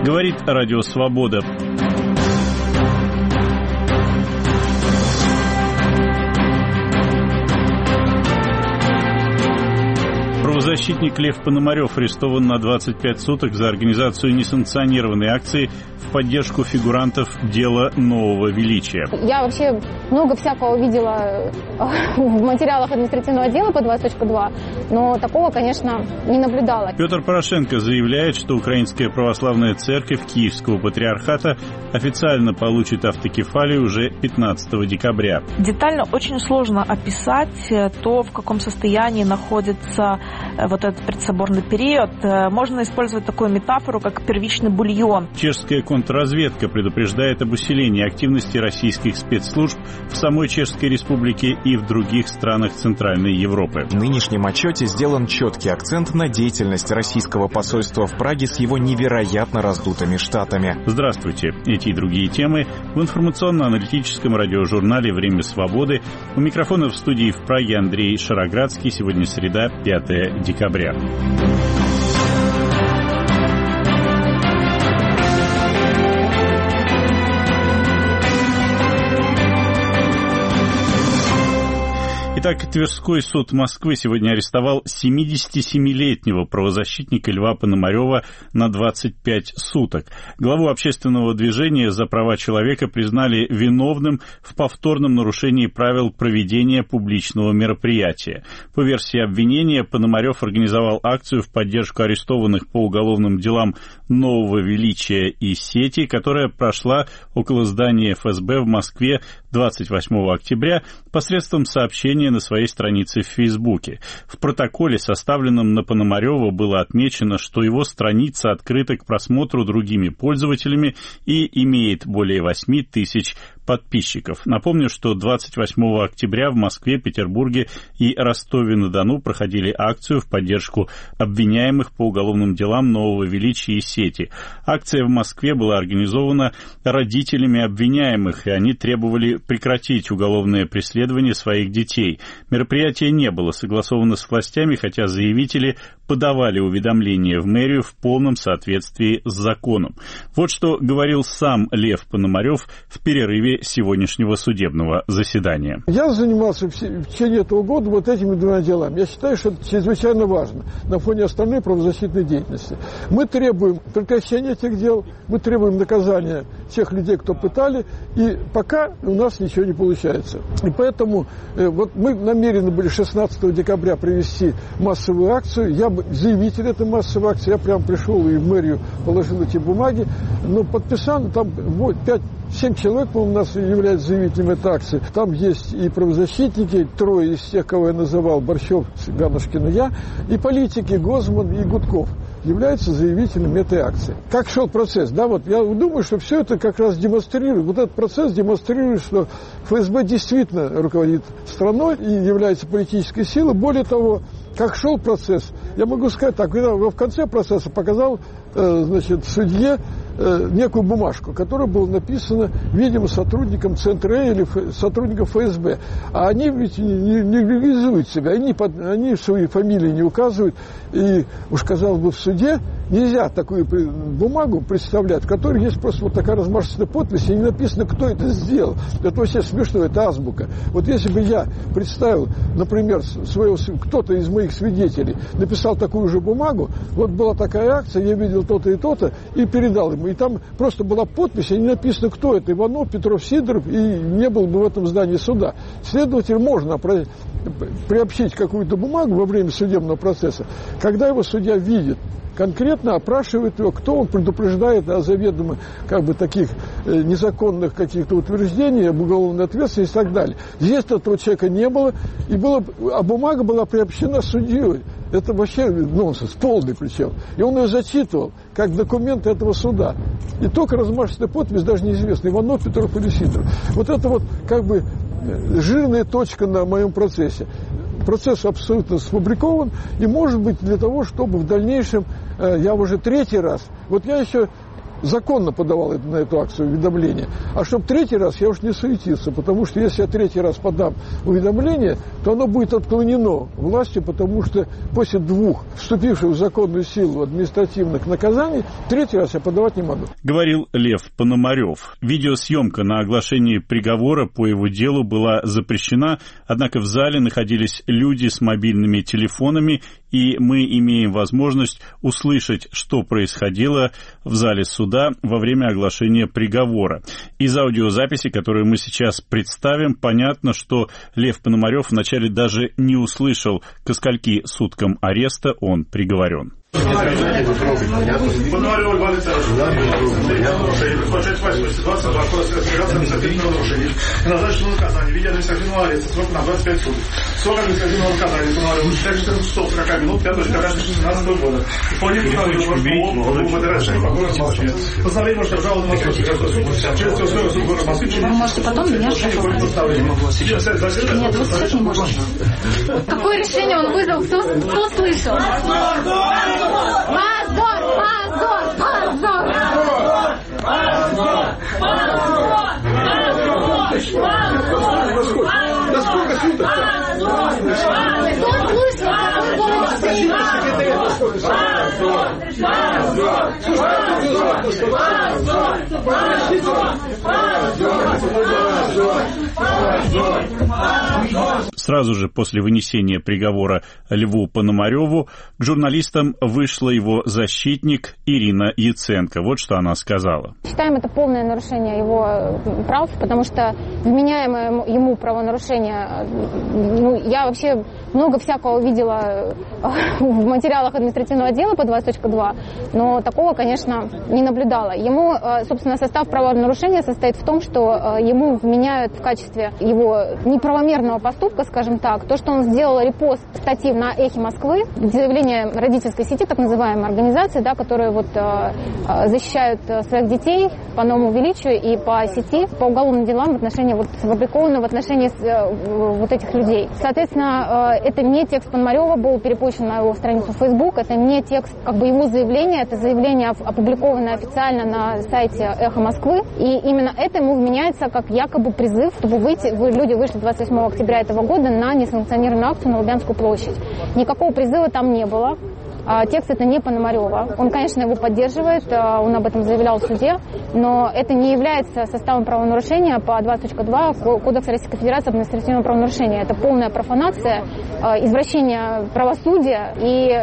Говорит Радио Свобода. Правозащитник Лев Пономарев арестован на 25 суток за организацию несанкционированной акции в поддержку фигурантов дела нового величия. Я вообще много всякого видела в материалах административного дела по 20.2, но такого, конечно, не наблюдала. Петр Порошенко заявляет, что Украинская православная церковь Киевского патриархата официально получит автокефалию уже 15 декабря. Детально очень сложно описать то, в каком состоянии находится вот этот предсоборный период. Можно использовать такую метафору, как первичный бульон. Чешская контрразведка предупреждает об усилении активности российских спецслужб в самой Чешской Республике и в других странах Центральной Европы. В нынешнем отчете сделан четкий акцент на деятельность российского посольства в Праге с его невероятно раздутыми штатами. Здравствуйте. Эти и другие темы в информационно-аналитическом радиожурнале «Время свободы». У микрофона в студии в Праге Андрей Шароградский. Сегодня среда, 5 декабря. Итак, Тверской суд Москвы сегодня арестовал 77-летнего правозащитника Льва Пономарева на 25 суток. Главу общественного движения за права человека признали виновным в повторном нарушении правил проведения публичного мероприятия. По версии обвинения, Пономарев организовал акцию в поддержку арестованных по уголовным делам нового величия и сети, которая прошла около здания ФСБ в Москве 28 октября посредством сообщения на своей странице в Фейсбуке. В протоколе, составленном на Пономарева, было отмечено, что его страница открыта к просмотру другими пользователями и имеет более 8 тысяч подписчиков. Напомню, что 28 октября в Москве, Петербурге и Ростове-на-Дону проходили акцию в поддержку обвиняемых по уголовным делам нового величия и сети. Акция в Москве была организована родителями обвиняемых, и они требовали прекратить уголовное преследование своих детей. Мероприятие не было согласовано с властями, хотя заявители подавали уведомления в мэрию в полном соответствии с законом. Вот что говорил сам Лев Пономарев в перерыве сегодняшнего судебного заседания. Я занимался в течение этого года вот этими двумя делами. Я считаю, что это чрезвычайно важно на фоне остальной правозащитной деятельности. Мы требуем прекращения этих дел, мы требуем наказания тех людей, кто пытали, и пока у нас ничего не получается. И поэтому вот мы намерены были 16 декабря провести массовую акцию. Я заявитель этой массовой акции, я прям пришел и в мэрию положил эти бумаги, но подписано там 5-7 человек, по-моему, у нас являются заявителями этой акции. Там есть и правозащитники, 3 из тех, кого я называл, Борщев, Ганушкин и я, и политики, Гозман и Гудков являются заявителями этой акции. Как шел процесс? Да, вот я думаю, что все это как раз демонстрирует, вот этот процесс демонстрирует, что ФСБ действительно руководит страной и является политической силой. Более того, как шел процесс, я могу сказать так, когда в конце процесса показал, судье некую бумажку, которая была написана, видимо, сотрудникам Центра или сотрудникам ФСБ. А они ведь не реализуют себя, они свои фамилии не указывают. И уж, казалось бы, в суде нельзя такую бумагу представлять, в которой есть просто вот такая размашистая подпись, и не написано, кто это сделал. Это вообще смешно, это азбука. Вот если бы я представил, например, кто-то из моих свидетелей написал такую же бумагу, вот была такая акция, я видел то-то и то-то, и передал ему. И там просто была подпись, и не написано, кто это, Иванов, Петров, Сидоров, и не было бы в этом здании суда. Следовательно, можно приобщить какую-то бумагу во время судебного процесса, когда его судья видит, конкретно опрашивает его, кто он, предупреждает о заведомо таких незаконных каких-то утверждениях, об уголовной ответственности и так далее. Здесь этого человека не было, а бумага была приобщена судьей. Это вообще нонсенс, полный причем. И он ее зачитывал, как документ этого суда. И только размашистая подпись, даже неизвестно, Иванов, Петров или Сидоров. Вот это вот жирная точка на моем процессе. Процесс абсолютно сфабрикован, и может быть для того, чтобы в дальнейшем, я уже 3-й раз, вот я еще законно подавал на эту акцию уведомление. А чтобы третий раз я уж не суетился, потому что если я третий раз подам уведомление, то оно будет отклонено властью, потому что после 2 вступивших в законную силу административных наказаний третий раз я подавать не могу. Говорил Лев Пономарев. Видеосъемка на оглашении приговора по его делу была запрещена, однако в зале находились люди с мобильными телефонами, и мы имеем возможность услышать, что происходило в зале суда во время оглашения приговора. Из аудиозаписи, которую мы сейчас представим, понятно, что Лев Пономарев вначале даже не услышал, ко скольки суткам ареста он приговорен. Пономарев Ольга Александровна, назначено наказание в виде административного ареста, срок на 25 суток. Срок административного наказания Пономареву считает 1440 минут 5.16 года. Исполнение постановление может обжаловать на Московский суд через условия суд города Москвы. Вы можете потом меня спрашивать. Нет, вы слышать не можете. Какое решение он вызвал? Кто слышал? Насколько суток? Сразу же после вынесения приговора Льву Пономареву к журналистам вышла его защитник Ирина Яценко. Вот что она сказала. Считаем это полное нарушение его прав, потому что вменяемое ему правонарушение, я вообще много всякого видела в материалах административного отдела по 20.2, но такого, конечно, не наблюдала. Ему, собственно, состав правонарушения состоит в том, что ему вменяют в качестве его неправомерного поступка, скажем так, то, что он сделал репост статьи на «Эхе Москвы», заявление родительской сети, так называемой организации, да, которые защищают своих детей по новому величию и по сети, по уголовным делам в отношении опубликованного в отношении этих людей. Соответственно, это не текст Пономарева был перепущен на его страницу в Facebook, это не текст его заявления, это заявление, опубликованное официально на сайте «Эхо Москвы», и именно это ему вменяется как якобы призыв, чтобы люди вышли 28 октября этого года на несанкционированную акцию на Лубянскую площадь. Никакого призыва там не было. Текст это не Пономарева. Он, конечно, его поддерживает, он об этом заявлял в суде, но это не является составом правонарушения по 20.2 Кодекса Российской Федерации административного правонарушения. Это полная профанация, извращение правосудия.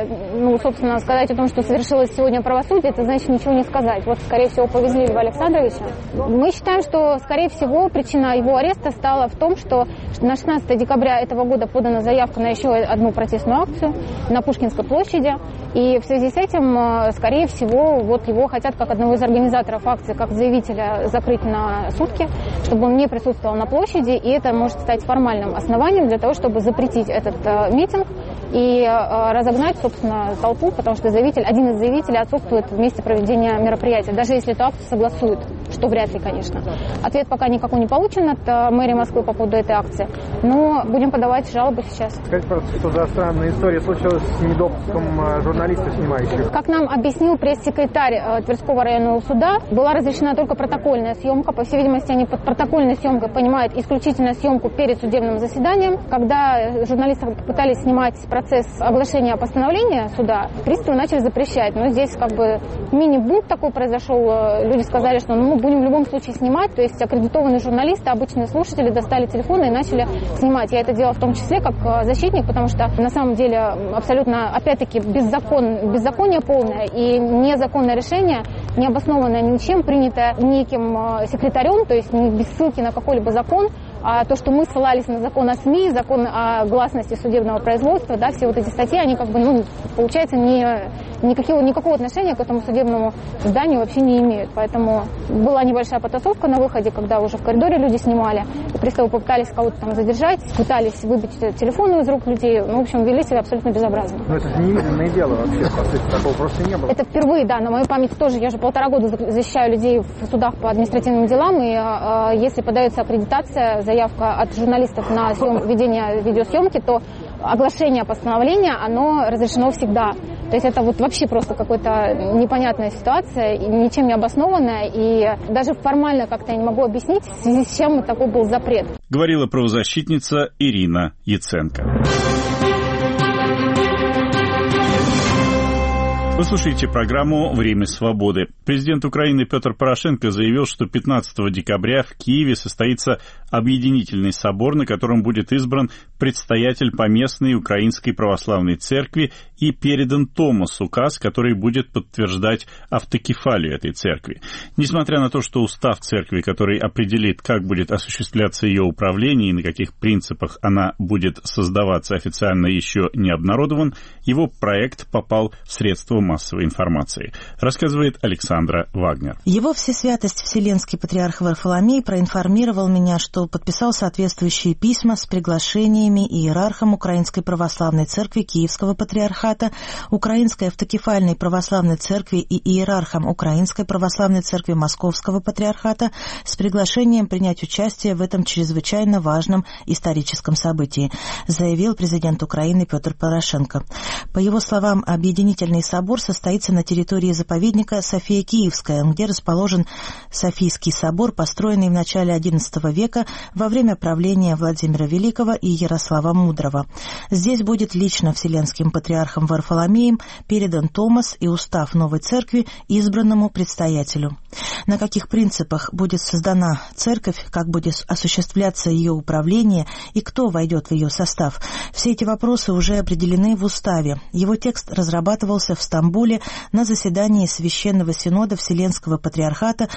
И, собственно, сказать о том, что совершилось сегодня правосудие, это значит ничего не сказать. Скорее всего, повезли Льва Александровича. Мы считаем, что, скорее всего, причина его ареста стала в том, что на 16 декабря этого года подана заявка на еще одну протестную акцию на Пушкинской площади. И в связи с этим, скорее всего, его хотят как одного из организаторов акции, как заявителя, закрыть на сутки, чтобы он не присутствовал на площади, и это может стать формальным основанием для того, чтобы запретить этот митинг и разогнать, собственно, толпу, потому что один из заявителей отсутствует в месте проведения мероприятия, даже если эту акцию согласуют, что вряд ли, конечно. Ответ пока никакой не получен от мэрии Москвы по поводу этой акции, но будем подавать жалобы сейчас. Скажите, просто, что за странная история случилась с недопуском журналистов, снимающих? Как нам объяснил пресс-секретарь Тверского районного суда, была разрешена только протокольная съемка. По всей видимости, они под протокольной съемкой понимают исключительно съемку перед судебным заседанием. Когда журналисты пытались снимать процесс оглашения постановления суда, приставы начали запрещать. Но здесь мини-бунт такой произошел. Люди сказали, что мы будем в любом случае снимать. То есть аккредитованные журналисты, обычные слушатели достали телефоны и начали снимать. Я это делала в том числе как защитник, потому что на самом деле абсолютно, опять-таки, беззаконие полное и незаконное решение, не обоснованное ничем, принятое неким секретарем, то есть не без ссылки на какой-либо закон, а то, что мы ссылались на закон о СМИ, закон о гласности судебного производства, да, все эти статьи, они получается, никакого отношения к этому судебному зданию вообще не имеют. Поэтому была небольшая потасовка на выходе, когда уже в коридоре люди снимали, и приставы попытались кого-то там задержать, пытались выбить телефоны из рук людей, в общем, вели себя абсолютно безобразно. Но это же немедленное дело вообще, по сути, такого просто не было. Это впервые, да, на мою память тоже, я же 1,5 года защищаю людей в судах по административным делам, и если подается аккредитация, заявка от журналистов на ведение видеосъемки, то оглашение постановления, оно разрешено всегда. То есть это вот вообще просто какая-то непонятная ситуация, ничем не обоснованная, и даже формально как-то я не могу объяснить, в связи с чем такой был запрет. Говорила правозащитница Ирина Яценко. Вы слушаете программу «Время свободы». Президент Украины Петр Порошенко заявил, что 15 декабря в Киеве состоится объединительный собор, на котором будет избран предстоятель поместной Украинской православной церкви и передан Томас указ, который будет подтверждать автокефалию этой церкви. Несмотря на то, что устав церкви, который определит, как будет осуществляться ее управление и на каких принципах она будет создаваться, официально еще не обнародован, его проект попал в средства массовой информации, рассказывает Александра Вагнер. Его Всесвятость Вселенский патриарх Варфоломей проинформировал меня, что подписал соответствующие письма с приглашениями иерархам Украинской православной церкви Киевского патриархата, Украинской автокефальной православной церкви и иерархам Украинской православной церкви Московского патриархата с приглашением принять участие в этом чрезвычайно важном историческом событии, заявил президент Украины Петр Порошенко. По его словам, объединительный собор состоится на территории заповедника София Киевская, где расположен Софийский собор, построенный в начале XI века во время правления Владимира Великого и Ярослава Мудрого. Здесь будет лично Вселенским патриархом Варфоломеем передан Томас и устав новой церкви избранному предстоятелю. На каких принципах будет создана церковь, как будет осуществляться ее управление и кто войдет в ее состав, все эти вопросы уже определены в уставе. Его текст разрабатывался в Стамбуле на заседании Священного Синода Вселенского Патриархата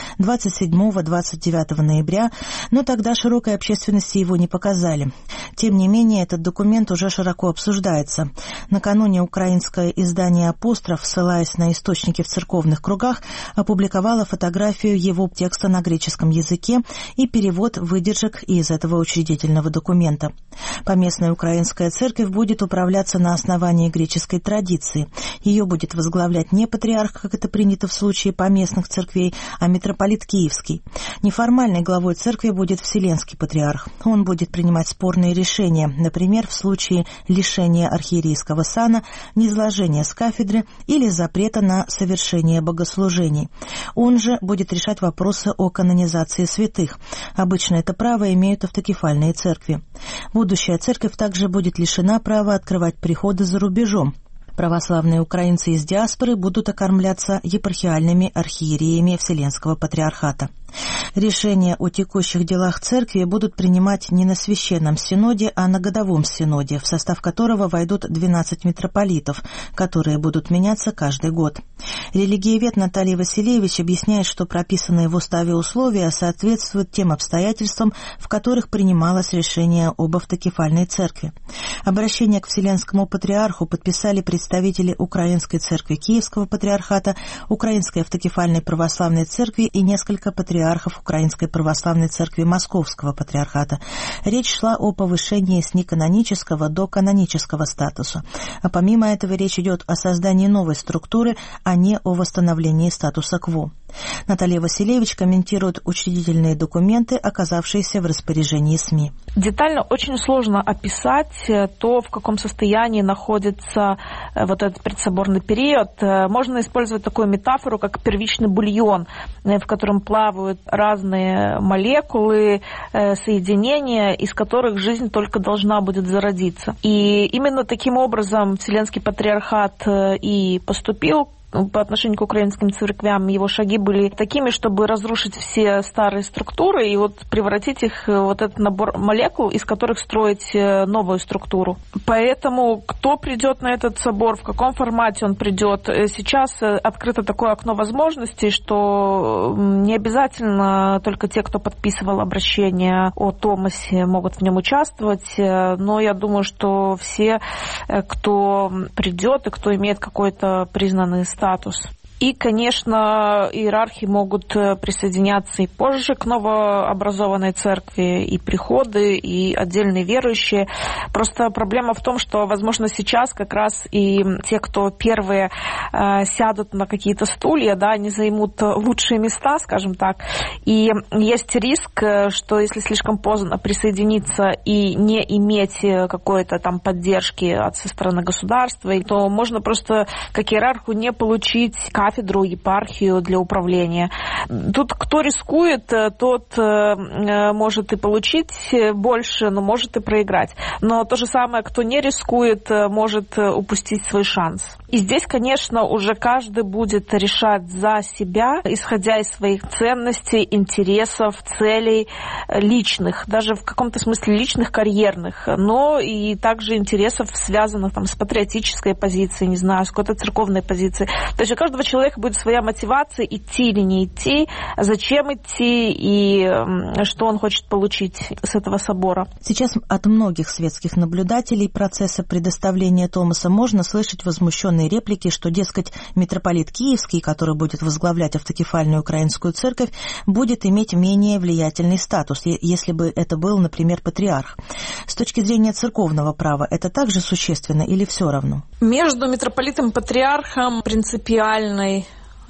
27-29 ноября, но тогда широкой общественности его не показали. Тем не менее, этот документ уже широко обсуждается. Накануне украинское издание «Апостроф», ссылаясь на источники в церковных кругах, опубликовало фотографию его текста на греческом языке и перевод выдержек из этого учредительного документа. Поместная украинская церковь будет управляться на основании греческой традиции. Ее будет возглавлять не патриарх, как это принято в случае поместных церквей, а митрополит Киевский. Неформальной главой церкви будет Вселенский патриарх. Он будет принимать спорные решения, например, в случае лишения архиерейского сана, низложения с кафедры или запрета на совершение богослужений. Он же будет решать вопросы о канонизации святых. Обычно это право имеют автокефальные церкви. Будущая церковь также будет лишена права открывать приходы за рубежом. Православные украинцы из диаспоры будут окормляться епархиальными архиереями Вселенского патриархата. Решения о текущих делах церкви будут принимать не на священном синоде, а на годовом синоде, в состав которого войдут 12 митрополитов, которые будут меняться каждый год. Религиовед Наталья Василевич объясняет, что прописанные в уставе условия соответствуют тем обстоятельствам, в которых принималось решение об автокефальной церкви. Обращение к Вселенскому патриарху подписали представители Украинской церкви Киевского патриархата, Украинской автокефальной православной церкви и несколько патриархов Украинской православной церкви Московского патриархата. Речь шла о повышении с неканонического до канонического статуса. А помимо этого речь идет о создании новой структуры, а не о восстановлении статуса кво. Наталья Василевич комментирует учредительные документы, оказавшиеся в распоряжении СМИ. Детально очень сложно описать то, в каком состоянии находится вот этот предсоборный период. Можно использовать такую метафору, как первичный бульон, в котором плавают разные молекулы, соединения, из которых жизнь только должна будет зародиться. И именно таким образом Вселенский патриархат и поступил по отношению к украинским церквям. Его шаги были такими, чтобы разрушить все старые структуры и вот превратить их в вот этот набор молекул, из которых строить новую структуру. Поэтому кто придет на этот собор, в каком формате он придет, сейчас открыто такое окно возможностей, что не обязательно только те, кто подписывал обращение о Томасе, могут в нем участвовать, но я думаю, что все, кто придет и кто имеет какой-то признанный статус. И, конечно, иерархи могут присоединяться и позже к новообразованной церкви, и приходы, и отдельные верующие. Просто проблема в том, что, возможно, сейчас как раз и те, кто первые сядут на какие-то стулья, да, они займут лучшие места, скажем так. И есть риск, что если слишком поздно присоединиться и не иметь какой-то там поддержки со стороны государства, то можно просто как иерарху не получить кафедру, епархию для управления. Тут кто рискует, тот может и получить больше, но может и проиграть. Но то же самое, кто не рискует, может упустить свой шанс. И здесь, конечно, уже каждый будет решать за себя, исходя из своих ценностей, интересов, целей личных, даже в каком-то смысле личных, карьерных, но и также интересов, связанных там, с патриотической позицией, не знаю, с какой-то церковной позицией. То есть у каждого человека будет своя мотивация, идти или не идти, зачем идти и что он хочет получить с этого собора. Сейчас от многих светских наблюдателей процесса предоставления Томаса можно слышать возмущенные реплики, что, дескать, митрополит Киевский, который будет возглавлять автокефальную украинскую церковь, будет иметь менее влиятельный статус, если бы это был, например, патриарх. С точки зрения церковного права это также существенно или все равно? Между митрополитом и патриархом принципиальной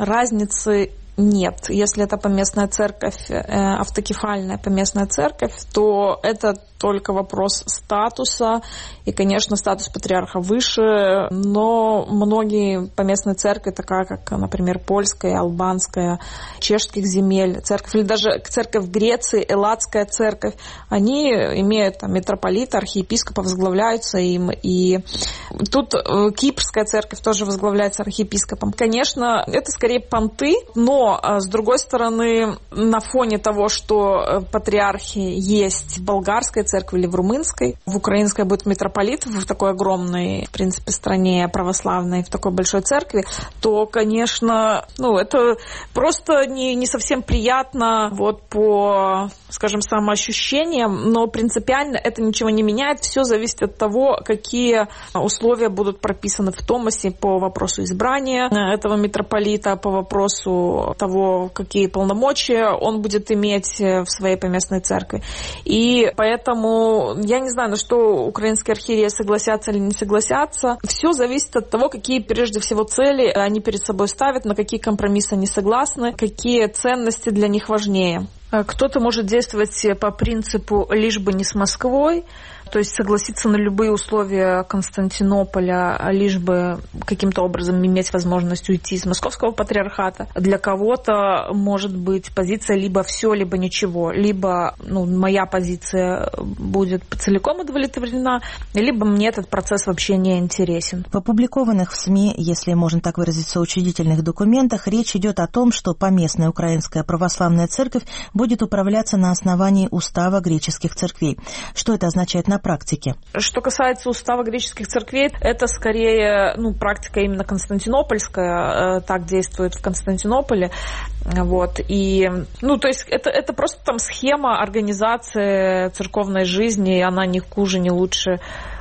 разницы нет. Если это поместная церковь, автокефальная поместная церковь, то это только вопрос статуса. И, конечно, статус патриарха выше, но многие поместные церкви, такая как, например, польская, албанская, чешских земель, церковь, или даже церковь в Греции, элладская церковь, они имеют там митрополита, архиепископа, возглавляются им. И тут Кипрская церковь тоже возглавляется архиепископом. Конечно, это скорее понты, но, с другой стороны, на фоне того, что патриархи есть в болгарской церкви или в румынской, в украинской будет митрополит в такой огромной, в принципе, стране православной, в такой большой церкви, то, конечно, это просто не совсем приятно вот по, скажем, самоощущениям, но принципиально это ничего не меняет. Все зависит от того, какие условия будут прописаны в Томасе по вопросу избрания этого митрополита, по вопросу того, какие полномочия он будет иметь в своей поместной церкви. И поэтому я не знаю, на что украинские архиереи согласятся или не согласятся. Все зависит от того, какие прежде всего цели они перед собой ставят, на какие компромиссы они согласны, какие ценности для них важнее. Кто-то может действовать по принципу «лишь бы не с Москвой», то есть согласиться на любые условия Константинополя, лишь бы каким-то образом иметь возможность уйти из московского патриархата. Для кого-то может быть позиция либо все, либо ничего. Либо моя позиция будет целиком удовлетворена, либо мне этот процесс вообще не интересен. В опубликованных в СМИ, если можно так выразиться, учредительных документах, речь идет о том, что поместная украинская православная церковь будет управляться на основании устава греческих церквей. Что это означает на практике? Что касается устава греческих церквей, это скорее практика именно константинопольская, так действует в Константинополе. Вот. И, то есть это просто там схема организации церковной жизни, и она ни хуже, ни лучше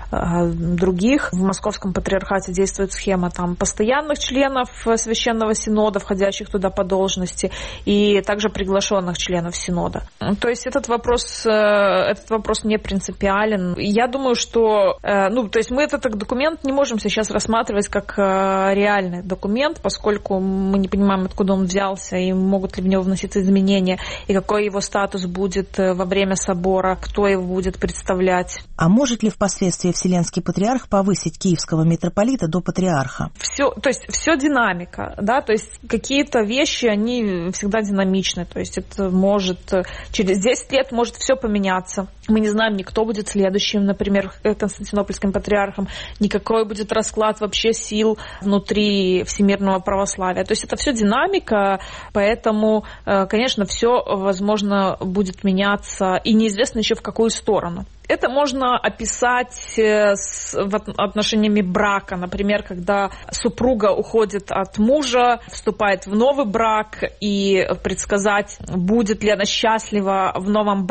других. В Московском патриархате действует схема там постоянных членов Священного Синода, входящих туда по должности, и также приглашенных членов Синода. То есть этот вопрос не принципиален. Я думаю, что то есть мы этот документ не можем сейчас рассматривать как реальный документ, поскольку мы не понимаем, откуда он взялся, и могут ли в него вноситься изменения, и какой его статус будет во время собора, кто его будет представлять. А может ли впоследствии Вселенский патриарх повысить киевского митрополита до патриарха? Все динамика, да, то есть какие-то вещи, они всегда динамичны, то есть это может через 10 лет может все поменяться. Мы не знаем, ни кто будет следующим, например, константинопольским патриархом, ни какой будет расклад вообще сил внутри всемирного православия. То есть это все динамика, поэтому, конечно, все, возможно, будет меняться, и неизвестно еще в какую сторону. Это можно описать отношениями брака. Например, когда супруга уходит от мужа, вступает в новый брак, и предсказать, будет ли она счастлива в новом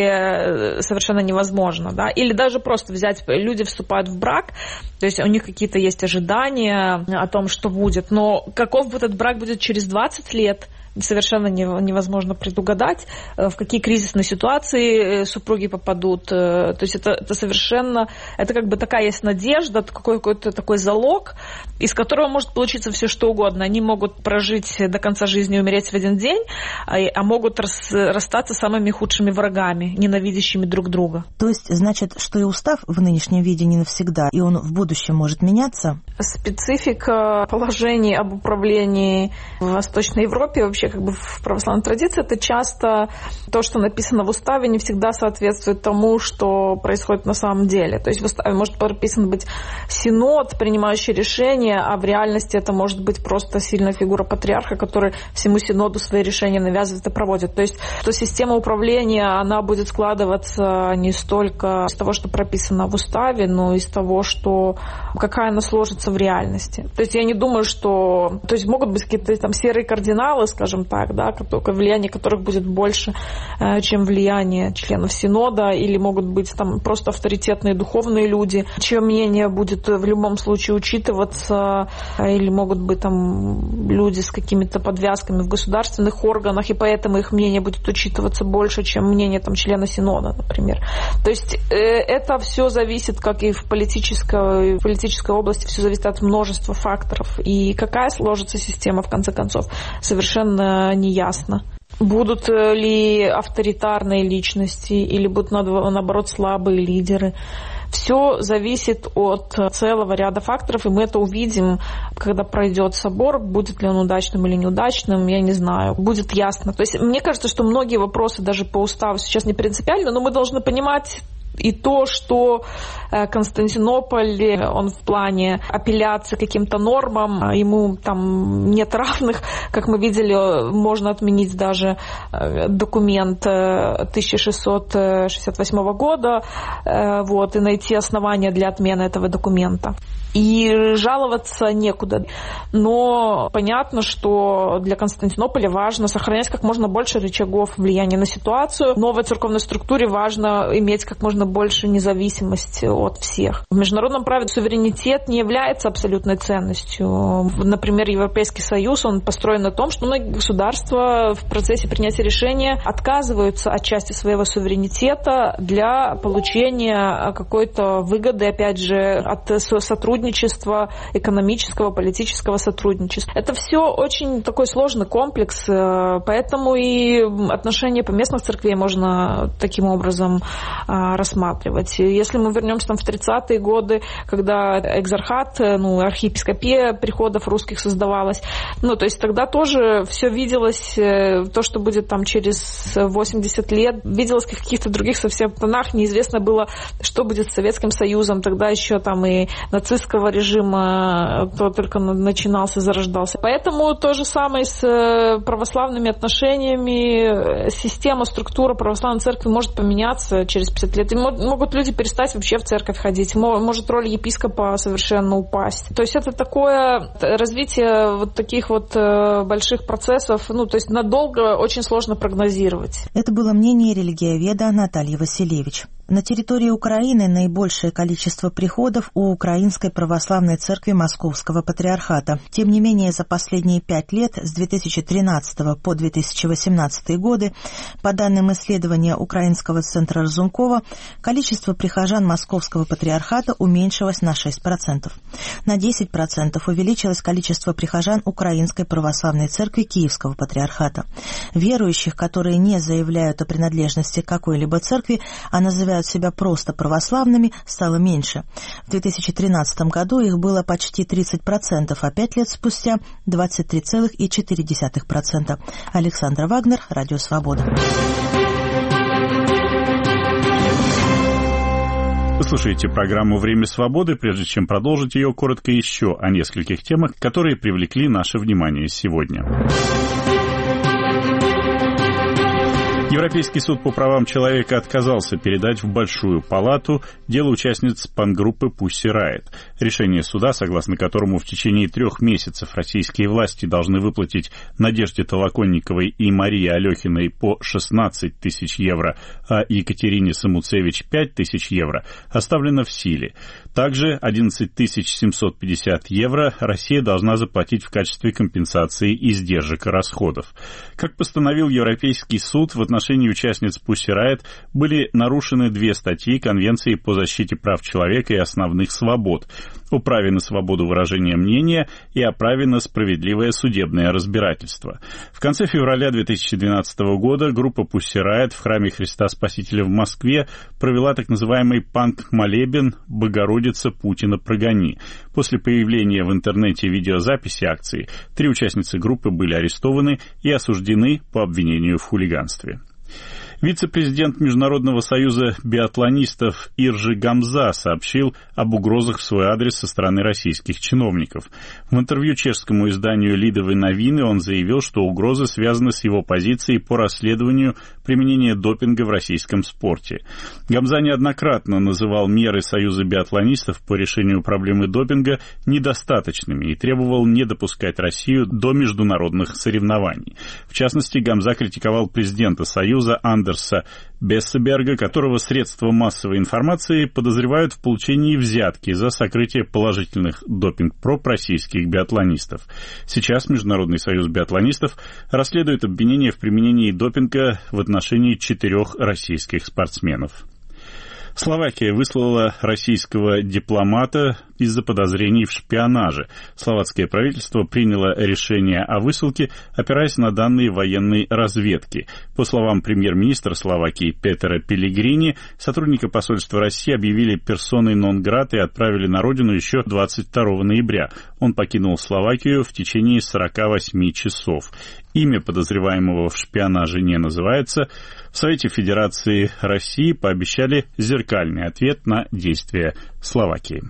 браке, совершенно невозможно. Да? Или даже просто взять, люди вступают в брак, то есть у них какие-то есть ожидания о том, что будет, но каков этот брак будет через 20 лет, совершенно невозможно предугадать, в какие кризисные ситуации супруги попадут. То есть это совершенно, это как бы такая есть надежда, какой-то такой залог, из которого может получиться все что угодно. Они могут прожить до конца жизни и умереть в один день, а могут расстаться самыми худшими врагами, ненавидящими друг друга. То есть, значит, что и устав в нынешнем виде не навсегда, и он в будущем может меняться? Специфика положений об управлении в Восточной Европе, вообще как бы в православной традиции, это часто то, что написано в уставе, не всегда соответствует тому, что происходит на самом деле. То есть в уставе может прописан быть синод, принимающий решения, а в реальности это может быть просто сильная фигура патриарха, который всему синоду свои решения навязывает и проводит. То есть что система управления, она будет складываться не столько из того, что прописано в уставе, но из того, что какая она сложится в реальности. То есть я не думаю, что... То есть могут быть какие-то там серые кардиналы, скажем так, да, влияние которых будет больше, чем влияние членов синода, или могут быть там просто авторитетные духовные люди, чье мнение будет в любом случае учитываться, или могут быть там люди с какими-то подвязками в государственных органах, и поэтому их мнение будет учитываться больше, чем мнение там члена синода, например. То есть это все зависит, как и в политической области, все зависит от множества факторов. И какая сложится система, в конце концов, совершенно неясно. Будут ли авторитарные личности или будут, наоборот, слабые лидеры. Все зависит от целого ряда факторов, и мы это увидим, когда пройдет собор. Будет ли он удачным или неудачным, я не знаю. Будет ясно. То есть мне кажется, что многие вопросы даже по уставу сейчас не принципиальны, но мы должны понимать и то, что Константинополь, он в плане апелляции к каким-то нормам, ему там нет равных. Как мы видели, можно отменить даже документ 1668 года, вот, и найти основания для отмены этого документа. И жаловаться некуда. Но понятно, что для Константинополя важно сохранять как можно больше рычагов влияния на ситуацию. В новой церковной структуре важно иметь как можно больше независимости от всех. В международном праве суверенитет не является абсолютной ценностью. Например, Европейский Союз, он построен на том, что многие государства в процессе принятия решения отказываются от части своего суверенитета для получения какой-то выгоды, опять же, от сотрудничества, экономического, политического сотрудничества. Это все очень такой сложный комплекс, поэтому и отношения поместных церквей можно таким образом рассматривать. Если мы вернемся там в 30-е годы, когда экзархат, архиепископия приходов русских создавалась, то есть тогда тоже все виделось, то, что будет там через 80 лет, виделось в каких-то других совсем тонах, неизвестно было, что будет с Советским Союзом, тогда еще там и нацистского режима только начинался, зарождался. Поэтому то же самое с православными отношениями. Система, структура православной церкви может поменяться через 50 лет. И могут люди перестать вообще в церковь ходить. Может роль епископа совершенно упасть. То есть это такое развитие вот таких вот больших процессов. То есть надолго очень сложно прогнозировать. Это было мнение религиоведа Натальи Василевич. На территории Украины наибольшее количество приходов у Украинской православной церкви Московского патриархата. Тем не менее, за последние 5 лет, с 2013 по 2018 годы, по данным исследования Украинского центра Разумкова, количество прихожан Московского патриархата уменьшилось на 6%. На 10% увеличилось количество прихожан Украинской православной церкви Киевского патриархата. Верующих, которые не заявляют о принадлежности к какой-либо церкви, а называют себя просто православными, стало меньше. В 2013 году их было почти 30%, а 5 лет спустя 23,4%. Александра Вагнер, Радио Свобода. Вы слушаете программу «Время свободы». Прежде чем продолжить ее, коротко еще о нескольких темах, которые привлекли наше внимание сегодня. Европейский суд по правам человека отказался передать в Большую палату дело участниц панк-группы Pussy Riot. Решение суда, согласно которому в течение 3 месяцев российские власти должны выплатить Надежде Толоконниковой и Марии Алехиной по 16 тысяч евро, а Екатерине Самуцевич 5 тысяч евро, оставлено в силе. Также 11 750 евро Россия должна заплатить в качестве компенсации издержек и расходов. Как постановил Европейский суд, в отношении участниц Pussy Riot были нарушены 2 статьи Конвенции по защите прав человека и основных свобод: о праве на свободу выражения мнения и о праве на справедливое судебное разбирательство. В конце февраля 2012 года группа Pussy Riot в храме Христа Спасителя в Москве провела так называемый панк-молебен «Богородица, Путина прогони». После появления в интернете видеозаписи акции 3 участницы группы были арестованы и осуждены по обвинению в хулиганстве. Вице-президент Международного союза биатлонистов Иржи Гамза сообщил об угрозах в свой адрес со стороны российских чиновников. В интервью чешскому изданию «Лидовые новины» он заявил, что угрозы связаны с его позицией по расследованию применения допинга в российском спорте. Гамза неоднократно называл меры Союза биатлонистов по решению проблемы допинга недостаточными и требовал не допускать Россию до международных соревнований. В частности, Гамза критиковал президента Союза Андерса Бессеберга, которого средства массовой информации подозревают в получении взятки за сокрытие положительных допинг-проб российских биатлонистов. Сейчас Международный союз биатлонистов расследует обвинения в применении допинга в отношении 4 российских спортсменов. Словакия выслала российского дипломата из-за подозрений в шпионаже. Словацкое правительство приняло решение о высылке, опираясь на данные военной разведки. По словам премьер-министра Словакии Петера Пеллегрини, сотрудника посольства России объявили персоной нон-грата и отправили на родину еще 22 ноября. Он покинул Словакию в течение 48 часов. Имя подозреваемого в шпионаже не называется. В Совете Федерации России пообещали зеркальный ответ на действия Словакии.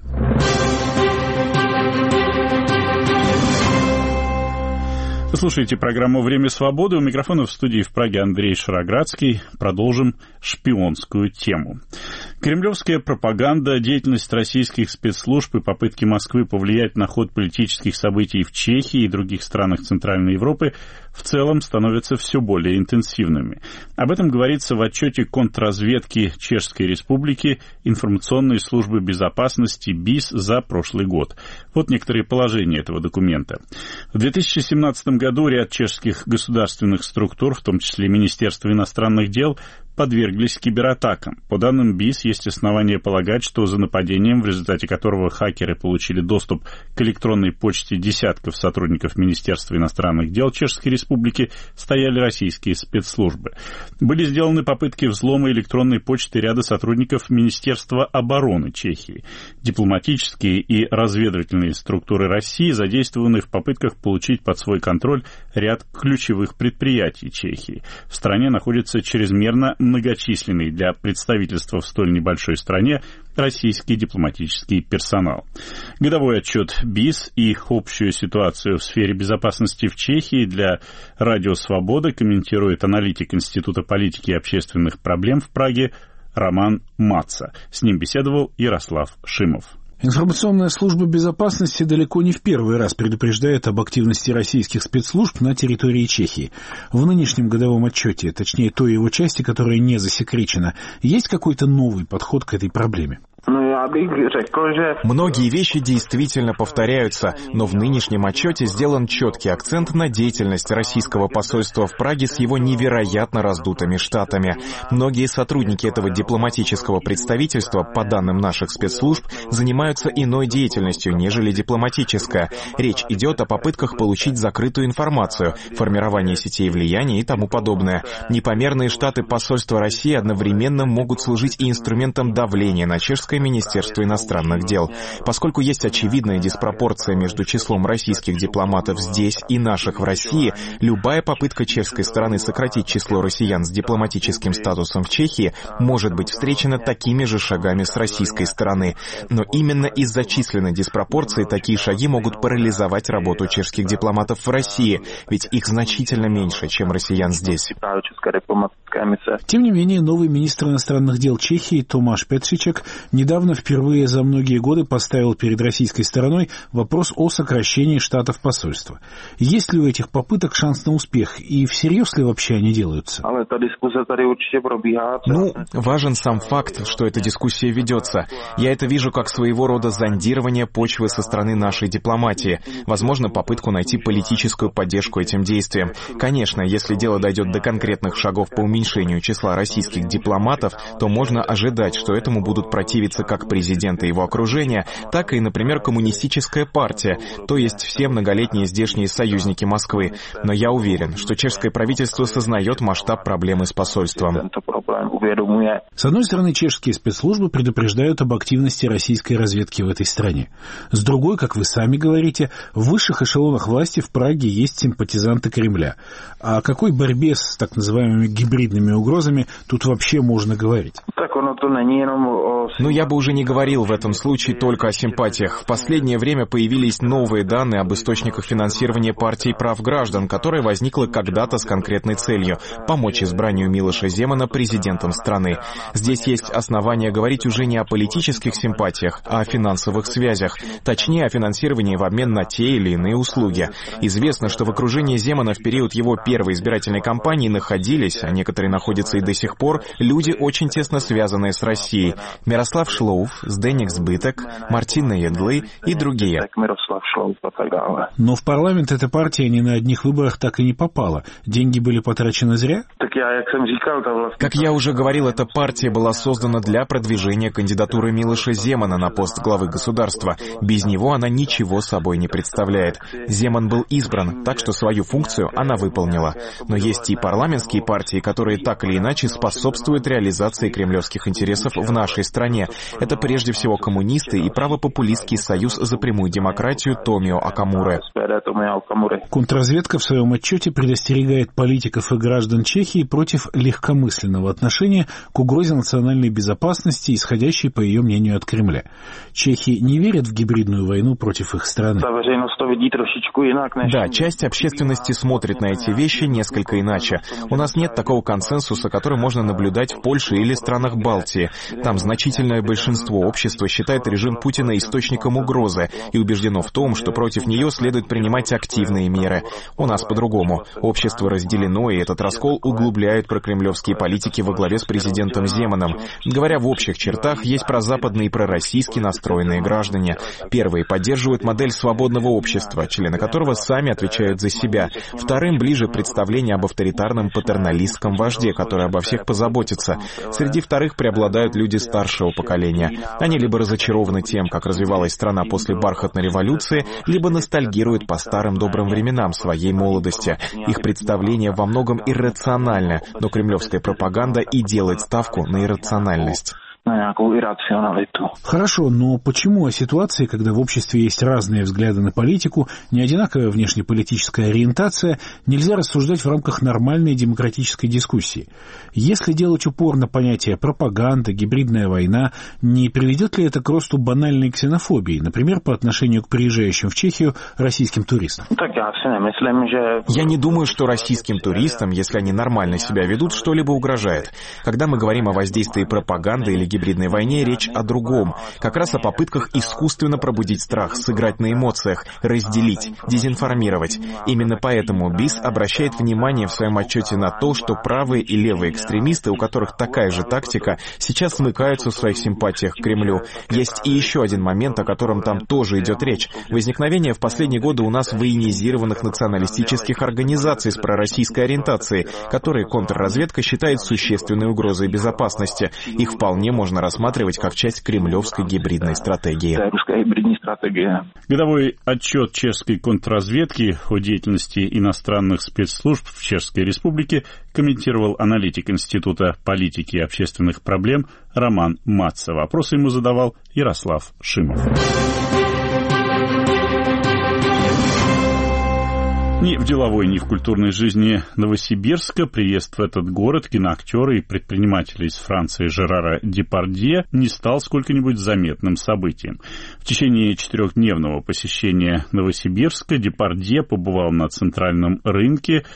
Вы слушаете программу «Время свободы». У микрофона в студии в Праге Андрей Шароградский. Продолжим шпионскую тему. Кремлевская пропаганда, деятельность российских спецслужб и попытки Москвы повлиять на ход политических событий в Чехии и других странах Центральной Европы в целом становятся все более интенсивными. Об этом говорится в отчете контрразведки Чешской Республики информационной службы безопасности БИС за прошлый год. Вот некоторые положения этого документа. В 2017 году ряд чешских государственных структур, в том числе Министерство иностранных дел, подверглись кибератакам. По данным БИС, есть основания полагать, что за нападением, в результате которого хакеры получили доступ к электронной почте десятков сотрудников Министерства иностранных дел Чешской Республики, стояли российские спецслужбы. Были сделаны попытки взлома электронной почты ряда сотрудников Министерства обороны Чехии. Дипломатические и разведывательные структуры России задействованы в попытках получить под свой контроль ряд ключевых предприятий Чехии. В стране находится чрезмерно многочисленный для представительства в столь небольшой стране российский дипломатический персонал. Годовой отчет БИС и общую ситуацию в сфере безопасности в Чехии для Радио Свобода комментирует аналитик Института политики и общественных проблем в Праге Роман Маца. С ним беседовал Ярослав Шимов. Информационная служба безопасности далеко не в первый раз предупреждает об активности российских спецслужб на территории Чехии. В нынешнем годовом отчете, точнее той его части, которая не засекречена, есть какой-то новый подход к этой проблеме? Многие вещи действительно повторяются, но в нынешнем отчете сделан четкий акцент на деятельность российского посольства в Праге с его невероятно раздутыми штатами. Многие сотрудники этого дипломатического представительства, по данным наших спецслужб, занимаются иной деятельностью, нежели дипломатическая. Речь идет о попытках получить закрытую информацию, формирование сетей влияния и тому подобное. Непомерные штаты посольства России одновременно могут служить и инструментом давления на чешское Министерство иностранных дел. Поскольку есть очевидная диспропорция между числом российских дипломатов здесь и наших в России, любая попытка чешской стороны сократить число россиян с дипломатическим статусом в Чехии может быть встречена такими же шагами с российской стороны. Но именно из-за численной диспропорции такие шаги могут парализовать работу чешских дипломатов в России, ведь их значительно меньше, чем россиян здесь. Тем не менее, новый министр иностранных дел Чехии Томаш Петричек недавно впервые за многие годы поставил перед российской стороной вопрос о сокращении штатов посольства. Есть ли у этих попыток шанс на успех, и всерьез ли вообще они делаются? Важен сам факт, что эта дискуссия ведется. Я это вижу как своего рода зондирование почвы со стороны нашей дипломатии. Возможно, попытку найти политическую поддержку этим действиям. Конечно, если дело дойдет до конкретных шагов по уменьшению числа российских дипломатов, то можно ожидать, что этому будут противиться как президент и его окружение, так и, например, коммунистическая партия, то есть все многолетние здешние союзники Москвы. Но я уверен, что чешское правительство сознает масштаб проблемы с посольством. С одной стороны, чешские спецслужбы предупреждают об активности российской разведки в этой стране. С другой, как вы сами говорите, в высших эшелонах власти в Праге есть симпатизанты Кремля. О какой борьбе с так называемыми гибридными угрозами тут вообще можно говорить? Я бы уже не говорил в этом случае только о симпатиях. В последнее время появились новые данные об источниках финансирования партии прав граждан, которая возникла когда-то с конкретной целью – помочь избранию Милоша Земана президентом страны. Здесь есть основания говорить уже не о политических симпатиях, а о финансовых связях, точнее о финансировании в обмен на те или иные услуги. Известно, что в окружении Земана в период его первой избирательной кампании находились, а некоторые находятся и до сих пор, люди, очень тесно связанные с Россией. Мирослав Шлоуф, Зdeněk Zbytek, Мартин Неедлы и другие. Но в парламент эта партия ни на одних выборах так и не попала. Деньги были потрачены зря? Как я уже говорил, эта партия была создана для продвижения кандидатуры Милоша Земана на пост главы государства. Без него она ничего собой не представляет. Земан был избран, так что свою функцию она выполнила. Но есть и парламентские партии, которые так или иначе способствуют реализации кремлевских интересов в нашей стране. Это прежде всего коммунисты и правопопулистский союз за прямую демократию Томио Окамуры. Контрразведка в своем отчете предостерегает политиков и граждан Чехии против легкомысленного отношения к угрозе национальной безопасности, исходящей, по ее мнению, от Кремля. Чехи не верят в гибридную войну против их страны. Да, часть общественности смотрит на эти вещи несколько иначе. У нас нет такого консенсуса, который можно наблюдать в Польше или странах Балтии. Там значительное большинство общества считает режим Путина источником угрозы и убеждено в том, что против нее следует принимать активные меры. У нас по-другому. Общество разделено, и этот раскол углубляют прокремлевские политики во главе с президентом Земаном. Говоря в общих чертах, есть прозападные и пророссийски настроенные граждане. Первые поддерживают модель свободного общества, члены которого сами отвечают за себя. Вторым ближе представление об авторитарном патерналистском вожде, который обо всех позаботится. Среди вторых преобладают люди старшего поколения. Они либо разочарованы тем, как развивалась страна после бархатной революции, либо ностальгируют по старым добрым временам своей молодости. Их представление во многом иррационально, но кремлевская пропаганда и делает ставку на иррациональность. Хорошо, но почему о ситуации, когда в обществе есть разные взгляды на политику, не одинаковая внешнеполитическая ориентация, нельзя рассуждать в рамках нормальной демократической дискуссии? Если делать упор на понятие пропаганда, гибридная война, не приведет ли это к росту банальной ксенофобии, например, по отношению к приезжающим в Чехию российским туристам? Я не думаю, что российским туристам, если они нормально себя ведут, что-либо угрожает. Когда мы говорим о воздействии пропаганды или гибридной войне, речь о другом. Как раз о попытках искусственно пробудить страх, сыграть на эмоциях, разделить, дезинформировать. Именно поэтому БИС обращает внимание в своем отчете на то, что правые и левые экстремисты, у которых такая же тактика, сейчас смыкаются в своих симпатиях к Кремлю. Есть и еще один момент, о котором там тоже идет речь. Возникновение в последние годы у нас военизированных националистических организаций с пророссийской ориентацией, которые контрразведка считает существенной угрозой безопасности. Их вполне можно рассматривать как часть кремлевской гибридной стратегии. Годовой отчет чешской контрразведки о деятельности иностранных спецслужб в Чешской Республике комментировал аналитик Института политики и общественных проблем Роман Матца. Вопросы ему задавал Ярослав Шимов. Ни в деловой, ни в культурной жизни Новосибирска приезд в этот город киноактера и предпринимателя из Франции Жерара Депардье не стал сколько-нибудь заметным событием. В течение 4-дневного посещения Новосибирска Депардье побывал на центральном рынке,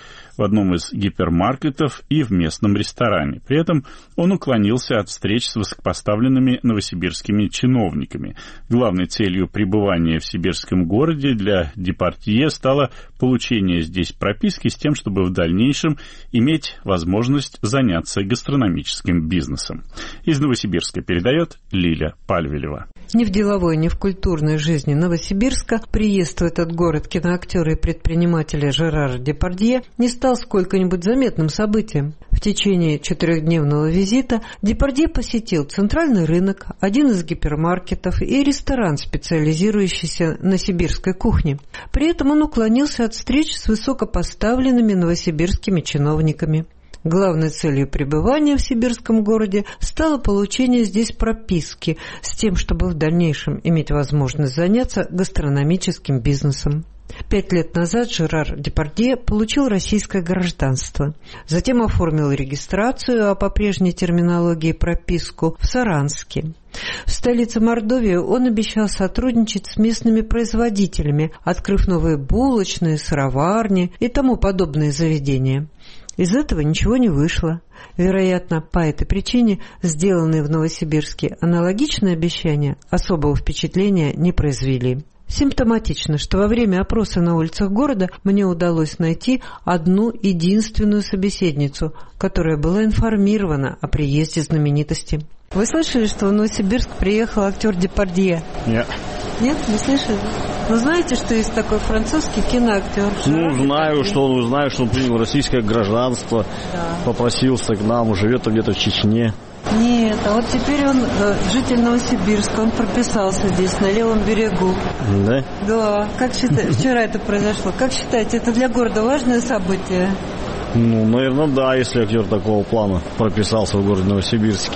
в одном из гипермаркетов и в местном ресторане. При этом он уклонился от встреч с высокопоставленными новосибирскими чиновниками. Главной целью пребывания в сибирском городе для Депардье стало получение здесь прописки с тем, чтобы в дальнейшем иметь возможность заняться гастрономическим бизнесом. Из Новосибирска передает Лиля Пальвелева. Ни в деловой, ни в культурной жизни Новосибирска приезд в этот город киноактера и предпринимателя Жерара Депардье не стал сколько-нибудь заметным событием. В течение 4-дневного визита Депардье посетил центральный рынок, один из гипермаркетов и ресторан, специализирующийся на сибирской кухне. При этом он уклонился от встреч с высокопоставленными новосибирскими чиновниками. Главной целью пребывания в сибирском городе стало получение здесь прописки с тем, чтобы в дальнейшем иметь возможность заняться гастрономическим бизнесом. 5 лет назад Жерар Депардье получил российское гражданство. Затем оформил регистрацию, а по прежней терминологии прописку, в Саранске. В столице Мордовии он обещал сотрудничать с местными производителями, открыв новые булочные, сыроварни и тому подобные заведения. Из этого ничего не вышло. Вероятно, по этой причине сделанные в Новосибирске аналогичные обещания особого впечатления не произвели. Симптоматично, что во время опроса на улицах города мне удалось найти одну единственную собеседницу, которая была информирована о приезде знаменитости. Вы слышали, что в Новосибирск приехал актер Депардье? Нет. Нет, не слышали? Вы знаете, что есть такой французский киноактер? Знаю, что он принял российское гражданство, попросился к нам, живет где-то в Чечне. Нет, а вот теперь он житель Новосибирска, он прописался здесь, на левом берегу. Да? Да. Как считаете, вчера это произошло? Как считаете, это для города важное событие? Наверное, да, если актер такого плана прописался в городе Новосибирске.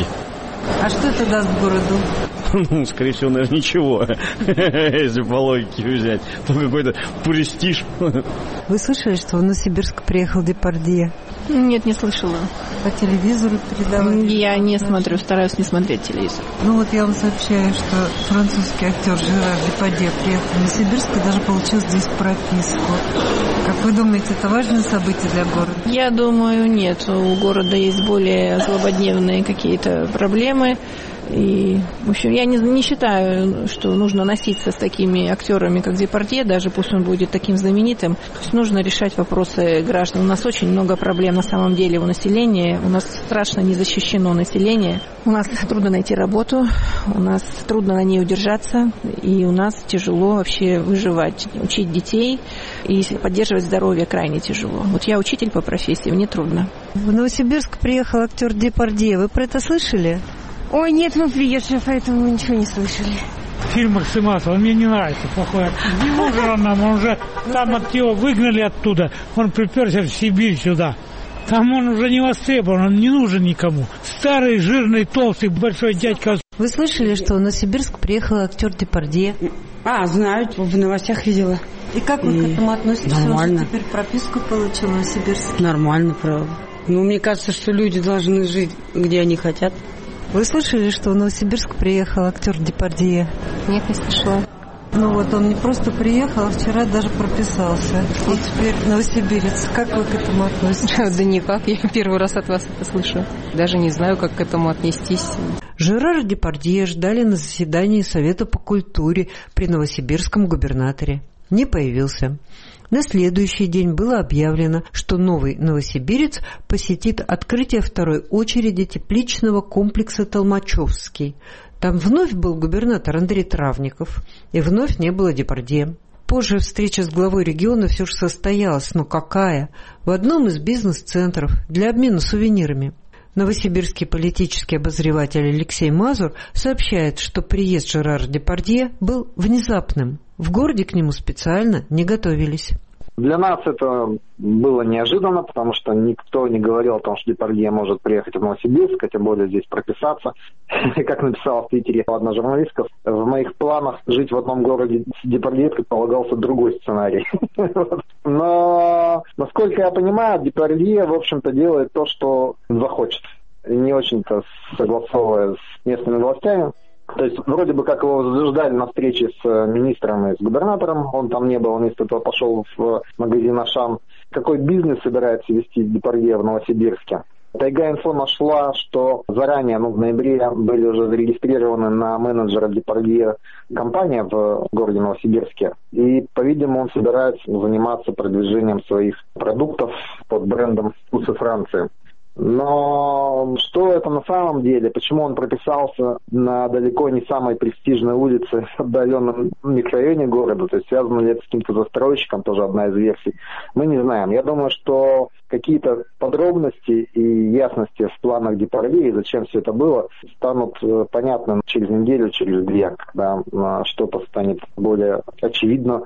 А что это даст городу? Скорее всего, наверное, ничего, если по логике взять. То какой-то престиж. Вы слышали, что в Новосибирск приехал Депардье? Нет, не слышала. По телевизору передавали? Я не смотрю, стараюсь не смотреть телевизор. Я вам сообщаю, что французский актер Жерар Депардье приехал в Новосибирск и даже получил здесь прописку. Как вы думаете, это важное событие для города? Я думаю, нет. У города есть более злободневные какие-то проблемы. И, в общем, я не считаю, что нужно носиться с такими актерами, как Депардье, даже пусть он будет таким знаменитым. То есть нужно решать вопросы граждан. У нас очень много проблем на самом деле у населения. У нас страшно не защищено население. У нас трудно найти работу, у нас трудно на ней удержаться, и у нас тяжело вообще выживать. Учить детей и поддерживать здоровье крайне тяжело. Вот я учитель по профессии, мне трудно. В Новосибирск приехал актер Депардье. Вы про это слышали? Ой, нет, мы приезжие, поэтому ничего не слышали. В фильмах снимался, он мне не нравится, плохой. Не нужен он нам, он уже там от его выгнали оттуда, он приперся в Сибирь сюда. Там он уже не востребован, он не нужен никому. Старый, жирный, толстый, большой дядька. Вы слышали, что в Новосибирск приехал актер Депардье? Знаю, в новостях видела. И как вы к этому относитесь? Нормально. Он теперь прописку получил в Новосибирске. Нормально, правда. Мне кажется, что люди должны жить, где они хотят. Вы слышали, что в Новосибирск приехал актер Депардье? Нет, не слышала. Он не просто приехал, а вчера даже прописался. И теперь новосибирец. Как вы к этому относитесь? Да никак, я первый раз от вас это слышу. Даже не знаю, как к этому отнестись. Жерара Депардье ждали на заседании Совета по культуре при новосибирском губернаторе. Не появился. На следующий день было объявлено, что новый новосибирец посетит открытие второй очереди тепличного комплекса «Толмачевский». Там вновь был губернатор Андрей Травников, и вновь не было Депардье. Позже встреча с главой региона все же состоялась, но какая? В одном из бизнес-центров для обмена сувенирами. Новосибирский политический обозреватель Алексей Мазур сообщает, что приезд Жерара Депардье был внезапным. В городе к нему специально не готовились. Для нас это было неожиданно, потому что никто не говорил о том, что Депардье может приехать в Новосибирск, а тем более здесь прописаться. Как написала в Твиттере одна журналистка, в моих планах жить в одном городе с Депардье предполагался другой сценарий. Но, насколько я понимаю, Депардье, в общем-то, делает то, что захочет, не очень-то согласовывая с местными властями. То есть вроде бы как его ждали на встрече с министром и с губернатором, он там не был, вместо этого пошел в магазин «Ашан». какой бизнес собирается вести Депардье в Новосибирске. Тайга-инфо нашла, что заранее, в ноябре, были уже зарегистрированы на менеджера Депардье компания в городе Новосибирске. И, по-видимому, он собирается заниматься продвижением своих продуктов под брендом «Вкусы Франции». Но что это на самом деле? Почему он прописался на далеко не самой престижной улице в отдаленном микрорайоне города? То есть связано ли это с каким-то застройщиком, тоже одна из версий. Мы не знаем. Я думаю, что какие-то подробности и ясности в планах Депардье и зачем все это было, станут понятны через неделю, через две, когда что-то станет более очевидно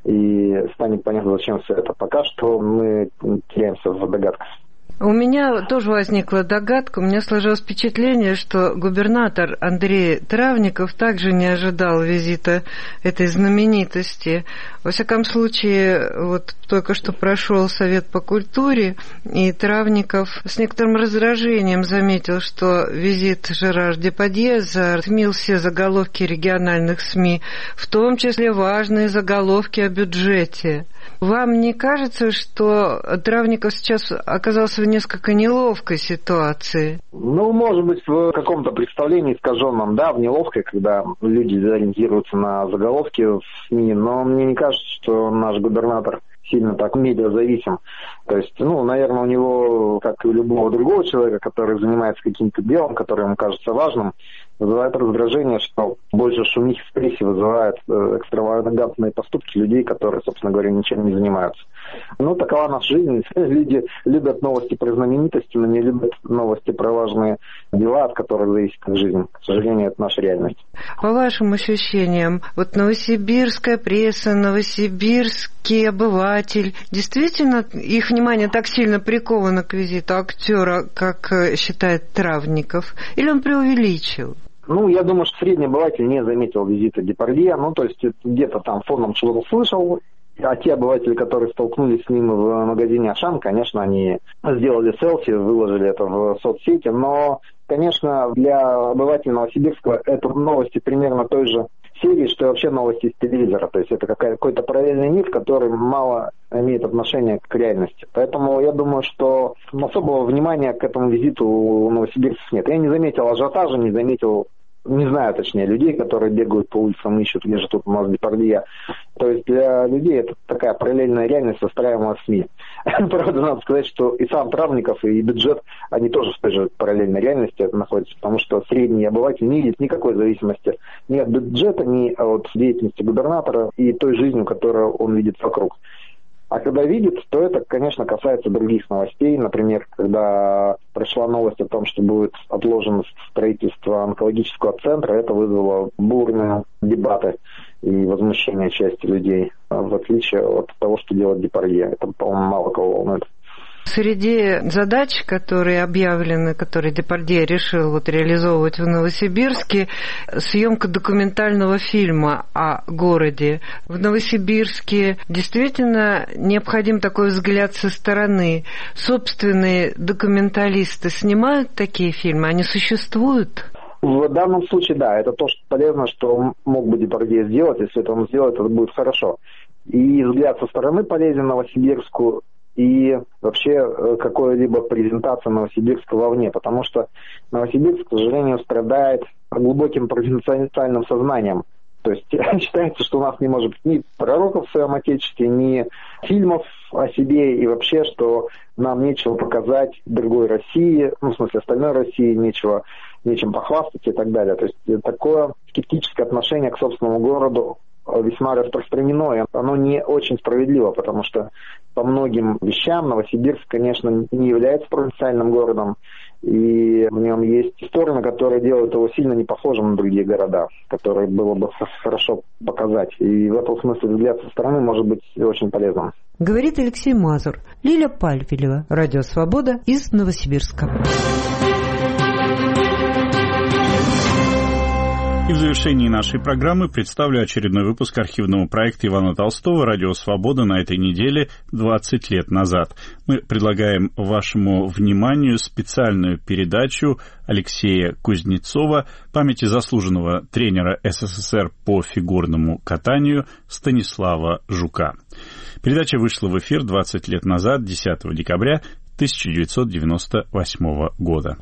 и станет понятно, зачем все это. Пока что мы теряемся в догадках. У меня тоже возникла догадка, у меня сложилось впечатление, что губернатор Андрей Травников также не ожидал визита этой знаменитости. Во всяком случае, вот только что прошел Совет по культуре, и Травников с некоторым раздражением заметил, что визит Жерар Депардье затмил все заголовки региональных СМИ, в том числе важные заголовки о бюджете. Вам не кажется, что Травников сейчас оказался в несколько неловкой ситуации? Может быть, в каком-то представлении искаженном, в неловкой, когда люди ориентируются на заголовки в СМИ, но мне не кажется, что наш губернатор сильно так медиазависим. То есть, наверное, у него, как и у любого другого человека, который занимается каким-то делом, которое ему кажется важным, вызывает раздражение, что больше шумихи в прессе вызывает экстравагантные поступки людей, которые, собственно говоря, ничем не занимаются. Такова наша жизнь. Люди любят новости про знаменитости, но не любят новости про важные дела, от которых зависит их жизнь. К сожалению, это наша реальность. По вашим ощущениям, новосибирская пресса, новосибирский обыватель, действительно их внимание так сильно приковано к визиту актера, как считает Травников, или он преувеличил? Я думаю, что средний обыватель не заметил визита Депардье, то есть где-то там фоном чего-то слышал, а те обыватели, которые столкнулись с ним в магазине «Ашан», конечно, они сделали селфи, выложили это в соцсети, но, конечно, для обывателя Новосибирска это новости примерно той же серии, что и вообще новости из телевизора, то есть это какой-то параллельный мир, который мало имеет отношение к реальности. Поэтому я думаю, что особого внимания к этому визиту у новосибирцев нет. Я не заметил ажиотажа, не знаю, точнее, людей, которые бегают по улицам, ищут, где же тут у нас Депардье. То есть для людей это такая параллельная реальность, выстраиваемая в СМИ. Правда, надо сказать, что и сам Травников, и бюджет, они тоже в той же параллельной реальности находятся, потому что средний обыватель не видит никакой зависимости ни от бюджета, ни от деятельности губернатора и той жизнью, которую он видит вокруг. А когда видит, то это, конечно, касается других новостей. Например, когда пришла новость о том, что будет отложено строительство онкологического центра, это вызвало бурные дебаты и возмущение части людей, в отличие от того, что делает Депардье. Это, по-моему, мало кого волнует. Среди задач, которые объявлены, которые Депардье решил реализовывать в Новосибирске, съемка документального фильма о городе. В Новосибирске действительно необходим такой взгляд со стороны. Собственные документалисты снимают такие фильмы? Они существуют? В данном случае, да, это то, что полезно, что мог бы Депардье сделать. Если это он сделает, это будет хорошо. И взгляд со стороны полезен Новосибирску, и вообще какой-либо презентация Новосибирска вовне, потому что Новосибирск, к сожалению, страдает глубоким провинциальным сознанием. То есть считается, что у нас не может быть ни пророков в своем отечестве, ни фильмов о себе, и вообще, что нам нечего показать другой России, в смысле остальной России, нечем похвастаться и так далее. То есть такое скептическое отношение к собственному городу весьма распространено, и оно не очень справедливо, потому что по многим вещам Новосибирск, конечно, не является провинциальным городом, и в нем есть стороны, которые делают его сильно не похожим на другие города, которые было бы хорошо показать. И в этом смысле взгляд со стороны может быть очень полезным. Говорит Алексей Мазур. Лиля Пальфилева, Радио Свобода из Новосибирска. И в завершении нашей программы представлю очередной выпуск архивного проекта Ивана Толстого «Радио Свобода» на этой неделе 20 лет назад. Мы предлагаем вашему вниманию специальную передачу Алексея Кузнецова памяти заслуженного тренера СССР по фигурному катанию Станислава Жука. Передача вышла в эфир 20 лет назад, 10 декабря 1998 года.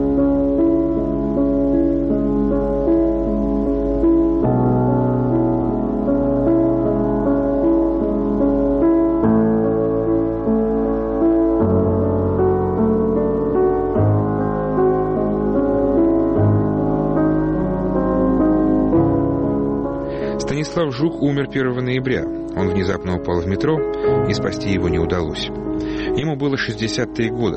Станислав Жук умер 1 ноября. Он внезапно упал в метро, и спасти его не удалось. Ему было 63 года.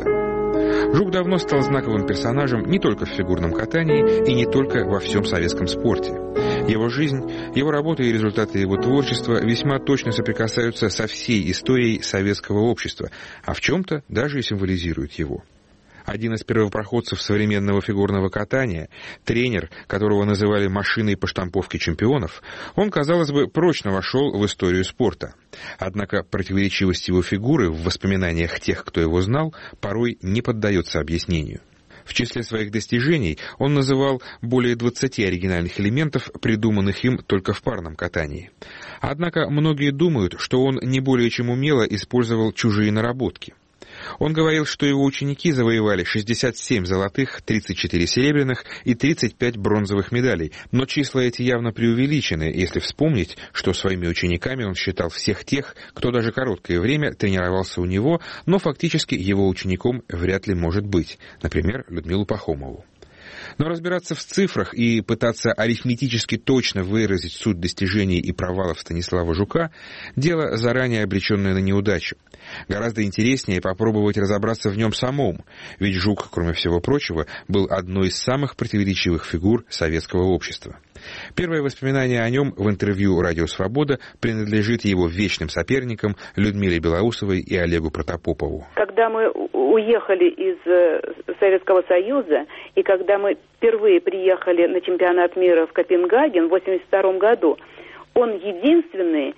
Жук давно стал знаковым персонажем не только в фигурном катании и не только во всем советском спорте. Его жизнь, его работа и результаты его творчества весьма точно соприкасаются со всей историей советского общества, а в чем-то даже и символизируют его. Один из первопроходцев современного фигурного катания, тренер, которого называли машиной по штамповке чемпионов, он, казалось бы, прочно вошел в историю спорта. Однако противоречивость его фигуры в воспоминаниях тех, кто его знал, порой не поддается объяснению. В числе своих достижений он называл более 20 оригинальных элементов, придуманных им только в парном катании. Однако многие думают, что он не более чем умело использовал чужие наработки. Он говорил, что его ученики завоевали 67 золотых, 34 серебряных и 35 бронзовых медалей, но числа эти явно преувеличены, если вспомнить, что своими учениками он считал всех тех, кто даже короткое время тренировался у него, но фактически его учеником вряд ли может быть, например, Людмилу Пахомову. Но разбираться в цифрах и пытаться арифметически точно выразить суть достижений и провалов Станислава Жука – дело, заранее обреченное на неудачу. Гораздо интереснее попробовать разобраться в нем самом, ведь Жук, кроме всего прочего, был одной из самых противоречивых фигур советского общества. Первое воспоминание о нем в интервью «Радио Свобода» принадлежит его вечным соперникам Людмиле Белоусовой и Олегу Протопопову. Когда мы уехали из Советского Союза, и когда мы впервые приехали на чемпионат мира в Копенгаген в 1982 году, он единственный,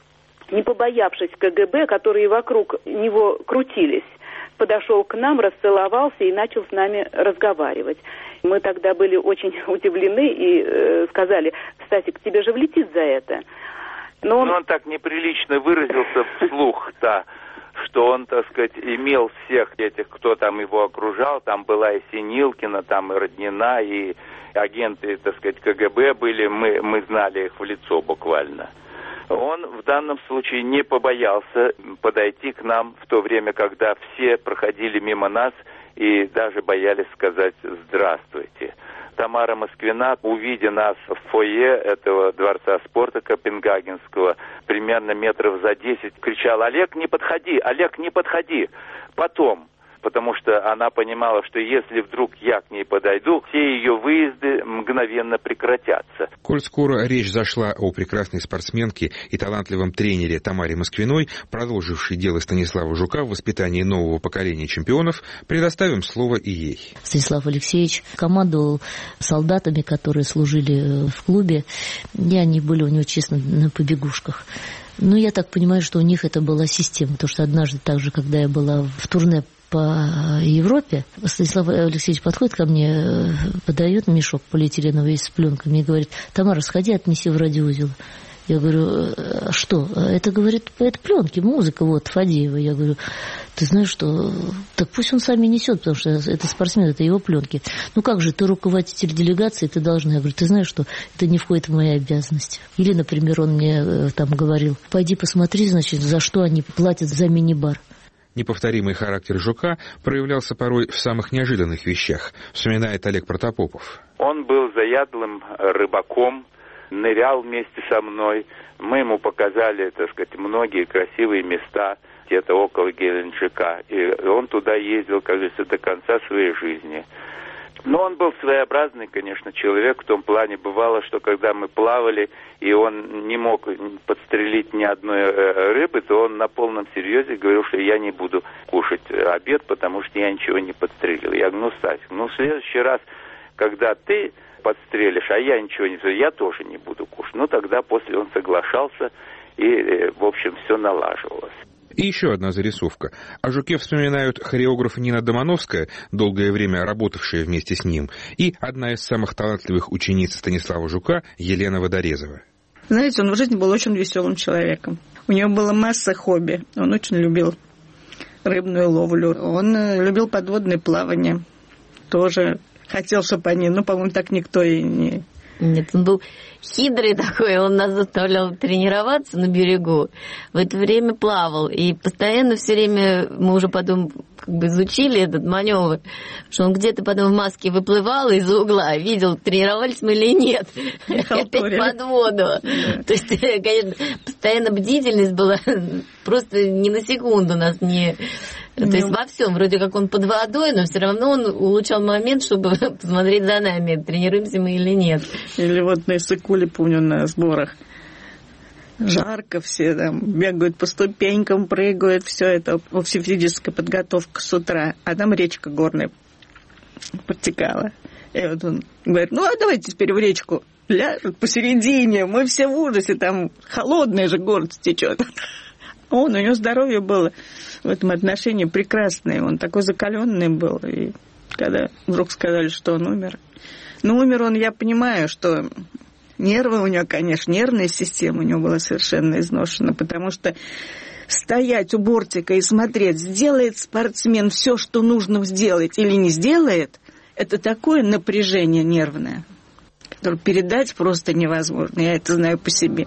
не побоявшись КГБ, которые вокруг него крутились, подошел к нам, расцеловался и начал с нами разговаривать. Мы тогда были очень удивлены и сказали: «Стасик, тебе же влетит за это». Но он так неприлично выразился вслух-то, что он, так сказать, имел всех этих, кто там его окружал. Там была и Синилкина, там и Роднина, и агенты, так сказать, КГБ были. Мы знали их в лицо буквально. Он в данном случае не побоялся подойти к нам в то время, когда все проходили мимо нас и даже боялись сказать «здравствуйте». Тамара Москвина, увидя нас в фойе этого дворца спорта копенгагенского, примерно метров за 10, кричала: «Олег, не подходи! Олег, не подходи!» Потом, потому что она понимала, что если вдруг я к ней подойду, все ее выезды мгновенно прекратятся. Коль скоро речь зашла о прекрасной спортсменке и талантливом тренере Тамаре Москвиной, продолжившей дело Станислава Жука в воспитании нового поколения чемпионов, предоставим слово и ей. Станислав Алексеевич командовал солдатами, которые служили в клубе, и они были у него, честно, на побегушках. Но я так понимаю, что у них это была система, потому что однажды, так же, когда я была в турне по Европе, Станислав Алексеевич подходит ко мне, подает мешок полиэтиленовый с пленками и говорит: «Тамара, сходи, отнеси в радиоузел». Я говорю: «Что?» Это, говорит, это пленки, музыка, вот, Фадеева. Я говорю: «Ты знаешь что? Так пусть он сами несет, потому что это спортсмен, это его пленки. Ну как же, ты руководитель делегации, ты должна». Я говорю: «Ты знаешь что? Это не входит в мои обязанности». Или, например, он мне там говорил: «Пойди посмотри, значит, за что они платят за мини-бар». Неповторимый характер Жука проявлялся порой в самых неожиданных вещах, вспоминает Олег Протопопов. Он был заядлым рыбаком, нырял вместе со мной. Мы ему показали, так сказать, многие красивые места, где-то около Геленджика. И он туда ездил, как говорится, до конца своей жизни. Но он был своеобразный, конечно, человек в том плане. Бывало, что когда мы плавали, и он не мог подстрелить ни одной рыбы, то он на полном серьезе говорил, что я не буду кушать обед, потому что я ничего не подстрелил. Я говорю: «Ну, Стасик, в следующий раз, когда ты подстрелишь, а я ничего не знаю, я тоже не буду кушать. Ну, тогда после он соглашался, и, в общем, все налаживалось. И еще одна зарисовка. О Жуке вспоминают хореограф Нина Домановская, долгое время работавшая вместе с ним, и одна из самых талантливых учениц Станислава Жука Елена Водорезова. Знаете, он в жизни был очень веселым человеком. У него была масса хобби. Он очень любил рыбную ловлю. Он любил подводное плавание. Тоже хотел, чтобы они... по-моему, так никто и не... Нет, он был хитрый такой, он нас заставлял тренироваться на берегу. В это время плавал. И постоянно все время, мы уже потом изучили этот маневр, что он где-то потом в маске выплывал из-за угла, видел, тренировались мы или нет. Опять под воду. То есть, конечно, постоянно бдительность была, просто ни на секунду нас не... То есть во всем, вроде как он под водой, но все равно он улучшал момент, чтобы посмотреть за нами, тренируемся мы или нет. Или вот на Иссык-Куле, помню, на сборах. Жарко, все там бегают по ступенькам, прыгают, все это, физическая подготовка с утра. А там речка горная подтекала. И вот он говорит, а давайте теперь в речку ляжут посередине, мы все в ужасе, там холодный же город течет. У него здоровье было в этом отношении прекрасное. Он такой закаленный был. И когда вдруг сказали, что он умер. Умер он, я понимаю, что нервы у него, конечно, нервная система у него была совершенно изношена, потому что стоять у бортика и смотреть, сделает спортсмен все, что нужно сделать или не сделает, это такое напряжение нервное, которое передать просто невозможно. Я это знаю по себе.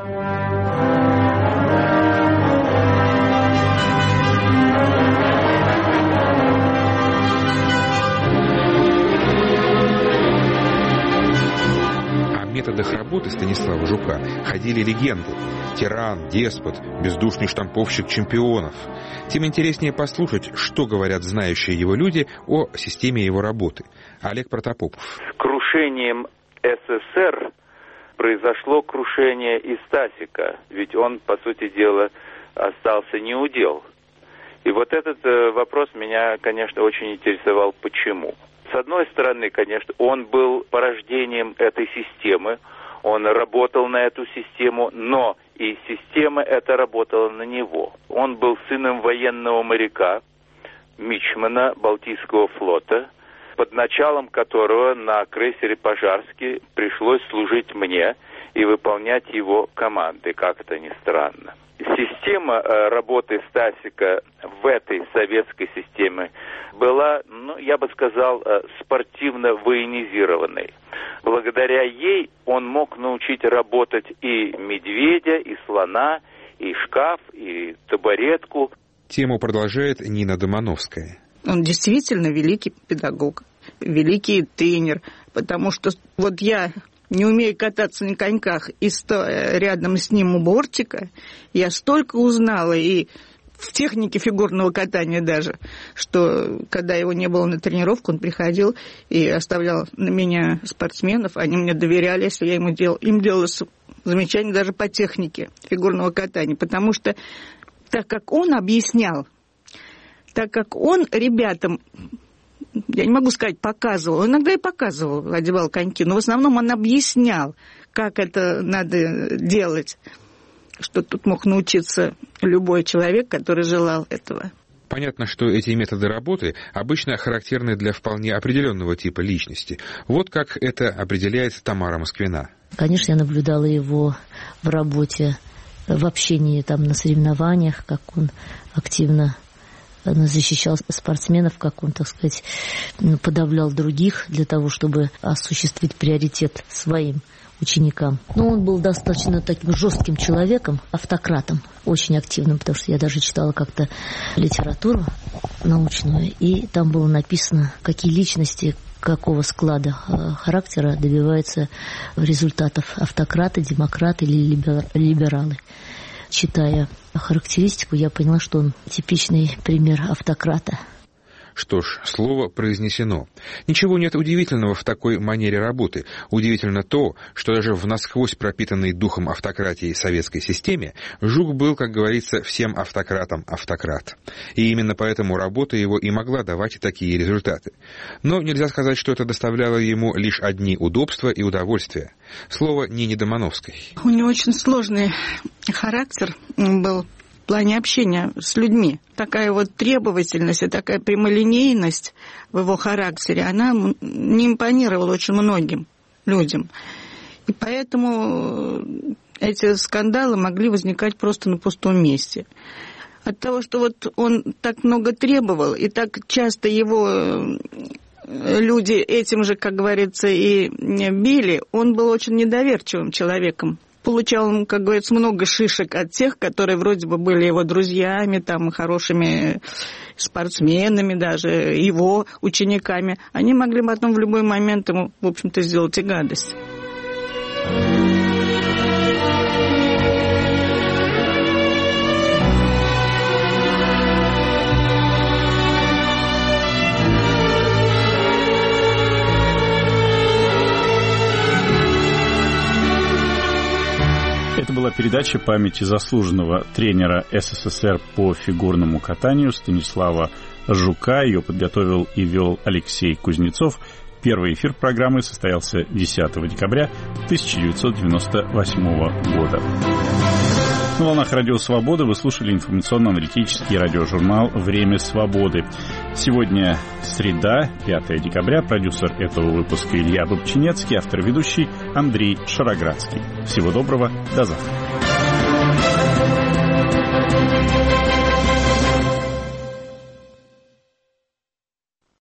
О методах работы Станислава Жука ходили легенды. Тиран, деспот, бездушный штамповщик чемпионов. Тем интереснее послушать, что говорят знающие его люди о системе его работы. Олег Протопопов. С крушением СССР произошло крушение и Стасика, ведь он, по сути дела, остался неудел. И вот этот вопрос меня, конечно, очень интересовал. Почему? С одной стороны, конечно, он был порождением этой системы, он работал на эту систему, но и система эта работала на него. Он был сыном военного моряка, мичмана Балтийского флота, под началом которого на крейсере «Пожарский» пришлось служить мне и выполнять его команды, как это ни странно. Система работы Стасика в этой советской системе была, я бы сказал, спортивно военизированной. Благодаря ей он мог научить работать и медведя, и слона, и шкаф, и табуретку. Тему продолжает Нина Домановская. Он действительно великий педагог, великий тренер, потому что вот я... не умея кататься на коньках и стоя рядом с ним у бортика, я столько узнала, и в технике фигурного катания даже, что когда его не было на тренировку, он приходил и оставлял на меня спортсменов, они мне доверяли, если я им делала замечания даже по технике фигурного катания, потому что так как он объяснял, так как он ребятам... Я не могу сказать, показывал. Иногда и показывал, одевал коньки. Но в основном он объяснял, как это надо делать. Что тут мог научиться любой человек, который желал этого. Понятно, что эти методы работы обычно характерны для вполне определенного типа личности. Вот как это определяет Тамара Москвина. Конечно, я наблюдала его в работе, в общении там на соревнованиях, как он активно защищал спортсменов, как он, так сказать, подавлял других для того, чтобы осуществить приоритет своим ученикам. Но он был достаточно таким жестким человеком, автократом, очень активным, потому что я даже читала как-то литературу научную, и там было написано, какие личности, какого склада характера добиваются результатов автократы, демократы или либералы. Читая характеристику, я поняла, что он типичный пример автократа. Что ж, слово произнесено. Ничего нет удивительного в такой манере работы. Удивительно то, что даже в насквозь пропитанной духом автократии советской системе Жук был, как говорится, всем автократам автократ. И именно поэтому работа его и могла давать такие результаты. Но нельзя сказать, что это доставляло ему лишь одни удобства и удовольствия. Слово Нине Домановской. У него очень сложный характер был в плане общения с людьми. Такая вот требовательность и такая прямолинейность в его характере, она не импонировала очень многим людям. И поэтому эти скандалы могли возникать просто на пустом месте. От того, что вот он так много требовал, и так часто его люди этим же, как говорится, и били, он был очень недоверчивым человеком. Получал, как говорится, много шишек от тех, которые вроде бы были его друзьями, там, хорошими спортсменами даже, его учениками. Они могли потом в любой момент ему, в общем-то, сделать и гадость. Это была передача памяти заслуженного тренера СССР по фигурному катанию Станислава Жука. Ее подготовил и вел Алексей Кузнецов. Первый эфир программы состоялся 10 декабря 1998 года. На волнах Радио Свобода вы слушали информационно-аналитический радиожурнал «Время свободы». Сегодня среда, 5 декабря. Продюсер этого выпуска Илья Бобчинецкий, автор-ведущий Андрей Шароградский. Всего доброго, до завтра.